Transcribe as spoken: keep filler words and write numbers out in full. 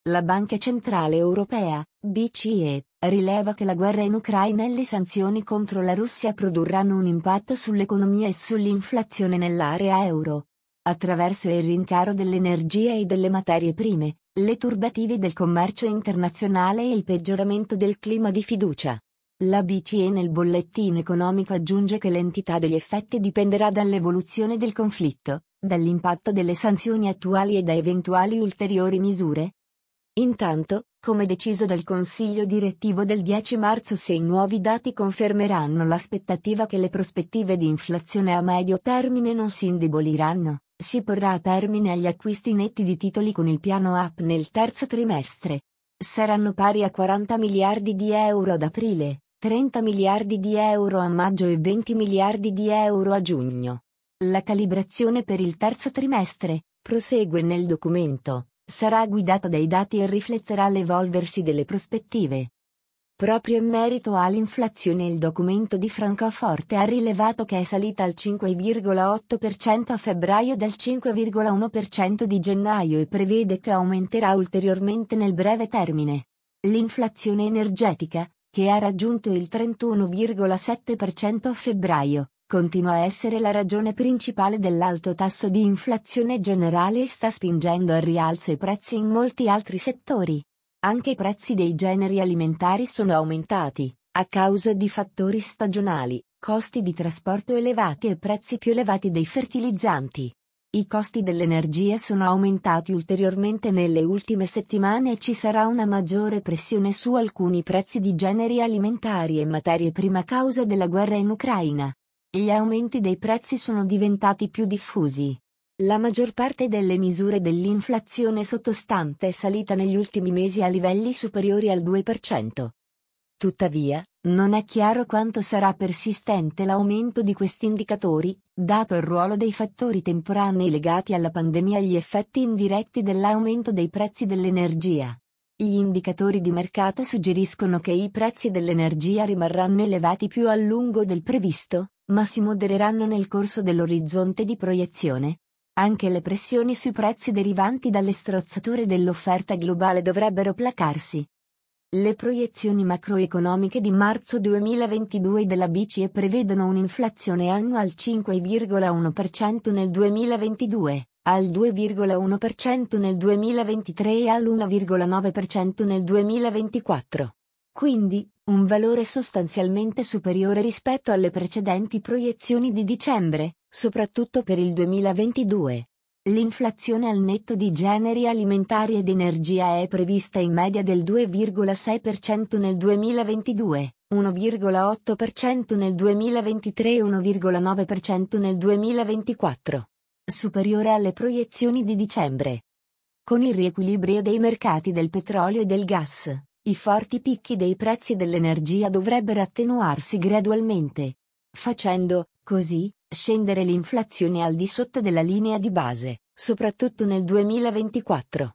La Banca Centrale Europea, B C E, rileva che la guerra in Ucraina e le sanzioni contro la Russia produrranno un impatto sull'economia e sull'inflazione nell'area euro. Attraverso il rincaro dell'energia e delle materie prime, le turbative del commercio internazionale e il peggioramento del clima di fiducia. La B C E nel bollettino economico aggiunge che l'entità degli effetti dipenderà dall'evoluzione del conflitto, dall'impatto delle sanzioni attuali e da eventuali ulteriori misure. Intanto, come deciso dal Consiglio direttivo del dieci marzo, se i nuovi dati confermeranno l'aspettativa che le prospettive di inflazione a medio termine non si indeboliranno, si porrà a termine agli acquisti netti di titoli con il piano A P nel terzo trimestre. Saranno pari a quaranta miliardi di euro ad aprile, trenta miliardi di euro a maggio e venti miliardi di euro a giugno. La calibrazione per il terzo trimestre, prosegue nel documento, sarà guidata dai dati e rifletterà l'evolversi delle prospettive. Proprio in merito all'inflazione il documento di Francoforte ha rilevato che è salita al cinque virgola otto per cento a febbraio dal cinque virgola uno per cento di gennaio e prevede che aumenterà ulteriormente nel breve termine. L'inflazione energetica, che ha raggiunto il trentuno virgola sette per cento a febbraio, continua a essere la ragione principale dell'alto tasso di inflazione generale e sta spingendo al rialzo i prezzi in molti altri settori. Anche i prezzi dei generi alimentari sono aumentati, a causa di fattori stagionali, costi di trasporto elevati e prezzi più elevati dei fertilizzanti. I costi dell'energia sono aumentati ulteriormente nelle ultime settimane e ci sarà una maggiore pressione su alcuni prezzi di generi alimentari e materie prime a causa della guerra in Ucraina. Gli aumenti dei prezzi sono diventati più diffusi. La maggior parte delle misure dell'inflazione sottostante è salita negli ultimi mesi a livelli superiori al due per cento. Tuttavia, non è chiaro quanto sarà persistente l'aumento di questi indicatori, dato il ruolo dei fattori temporanei legati alla pandemia e gli effetti indiretti dell'aumento dei prezzi dell'energia. Gli indicatori di mercato suggeriscono che i prezzi dell'energia rimarranno elevati più a lungo del previsto, ma si modereranno nel corso dell'orizzonte di proiezione. Anche le pressioni sui prezzi derivanti dalle strozzature dell'offerta globale dovrebbero placarsi. Le proiezioni macroeconomiche di marzo duemilaventidue della B C E prevedono un'inflazione annua al cinque virgola uno per cento nel duemilaventidue, al due virgola uno per cento nel duemilaventitré e all'uno virgola nove per cento nel duemilaventiquattro. Quindi, un valore sostanzialmente superiore rispetto alle precedenti proiezioni di dicembre, soprattutto per il duemilaventidue. L'inflazione al netto di generi alimentari ed energia è prevista in media del due virgola sei per cento nel duemilaventidue, uno virgola otto per cento nel duemilaventitré e uno virgola nove per cento nel duemilaventiquattro. Superiore alle proiezioni di dicembre. Con il riequilibrio dei mercati del petrolio e del gas, i forti picchi dei prezzi dell'energia dovrebbero attenuarsi gradualmente, facendo, così, scendere l'inflazione al di sotto della linea di base, soprattutto nel duemilaventiquattro.